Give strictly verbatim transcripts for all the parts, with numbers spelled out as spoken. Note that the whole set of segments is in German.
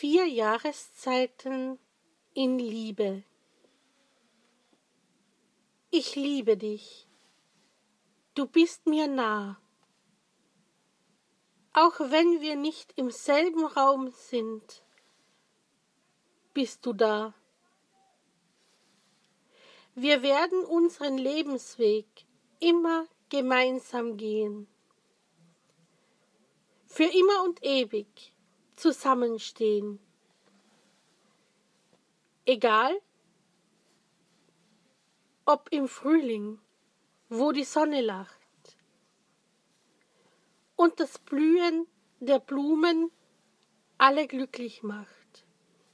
vier Jahreszeiten in Liebe. Ich liebe dich. Du bist mir nah. Auch wenn wir nicht im selben Raum sind, bist du da. Wir werden unseren Lebensweg immer gemeinsam gehen. Für immer und ewig zusammenstehen. Egal, ob im Frühling, wo die Sonne lacht und das Blühen der Blumen alle glücklich macht.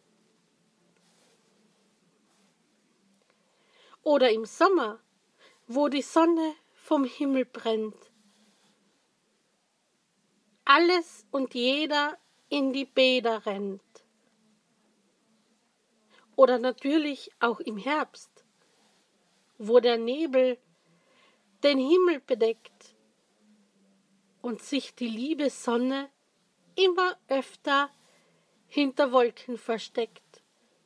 Oder im Sommer, wo die Sonne vom Himmel brennt. Alles und jeder in die Bäder rennt. Oder natürlich auch im Herbst, wo der Nebel den Himmel bedeckt und sich die liebe Sonne immer öfter hinter Wolken versteckt.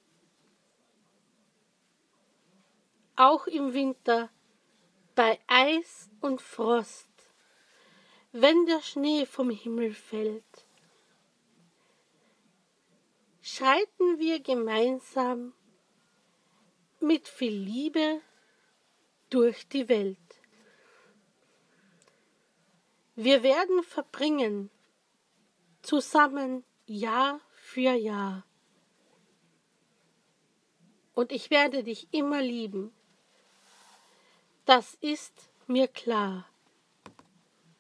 Auch im Winter bei Eis und Frost, wenn der Schnee vom Himmel fällt, schreiten wir gemeinsam mit viel Liebe durch die Welt. Wir werden verbringen, zusammen Jahr für Jahr. Und ich werde dich immer lieben. Das ist mir klar.